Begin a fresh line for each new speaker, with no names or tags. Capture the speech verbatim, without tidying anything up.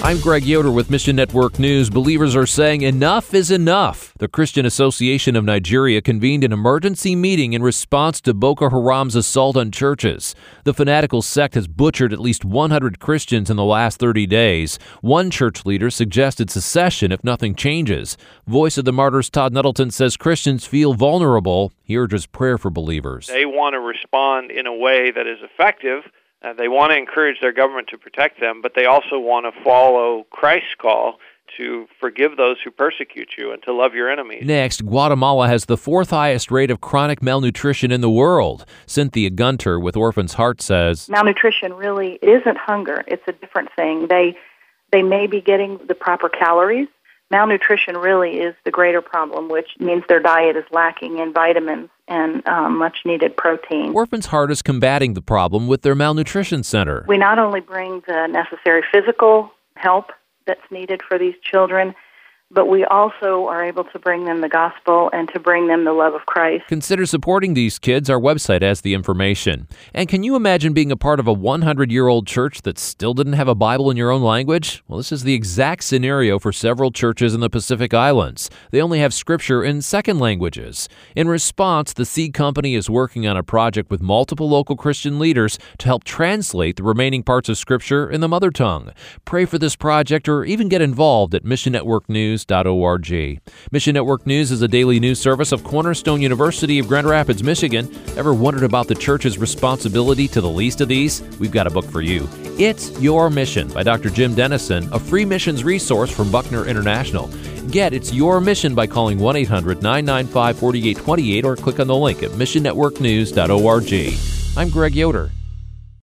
I'm Greg Yoder with Mission Network News. Believers are saying enough is enough. The Christian Association of Nigeria convened an emergency meeting in response to Boko Haram's assault on churches. The fanatical sect has butchered at least one hundred Christians in the last thirty days. One church leader suggested secession if nothing changes. Voice of the Martyrs Todd Nettleton says Christians feel vulnerable. He urges prayer for believers.
They want to respond in a way that is effective. Uh, they want to encourage their government to protect them, but they also want to follow Christ's call to forgive those who persecute you and to love your enemies.
Next, Guatemala has the fourth highest rate of chronic malnutrition in the world. Cynthia Gunter with Orphans Heart says,
malnutrition really isn't hunger. It's a different thing. They, they may be getting the proper calories. Malnutrition really is the greater problem, which means their diet is lacking in vitamins and um, much-needed protein.
Orphans Heart is combating the problem with their malnutrition center.
We not only bring the necessary physical help that's needed for these children, but we also are able to bring them the gospel and to bring them the love of Christ.
Consider supporting these kids. Our website has the information. And can you imagine being a part of a hundred-year-old church that still didn't have a Bible in your own language? Well, this is the exact scenario for several churches in the Pacific Islands. They only have Scripture in second languages. In response, the Seed Company is working on a project with multiple local Christian leaders to help translate the remaining parts of Scripture in the mother tongue. Pray for this project or even get involved at mission network news dot org. Mission Network News is a daily news service of Cornerstone University of Grand Rapids, Michigan. Ever wondered about the church's responsibility to the least of these? We've got a book for you. It's Your Mission by Doctor Jim Dennison, a free missions resource from Buckner International. Get It's Your Mission by calling one eight hundred nine nine five four eight two eight or click on the link at mission network news dot org. I'm Greg Yoder.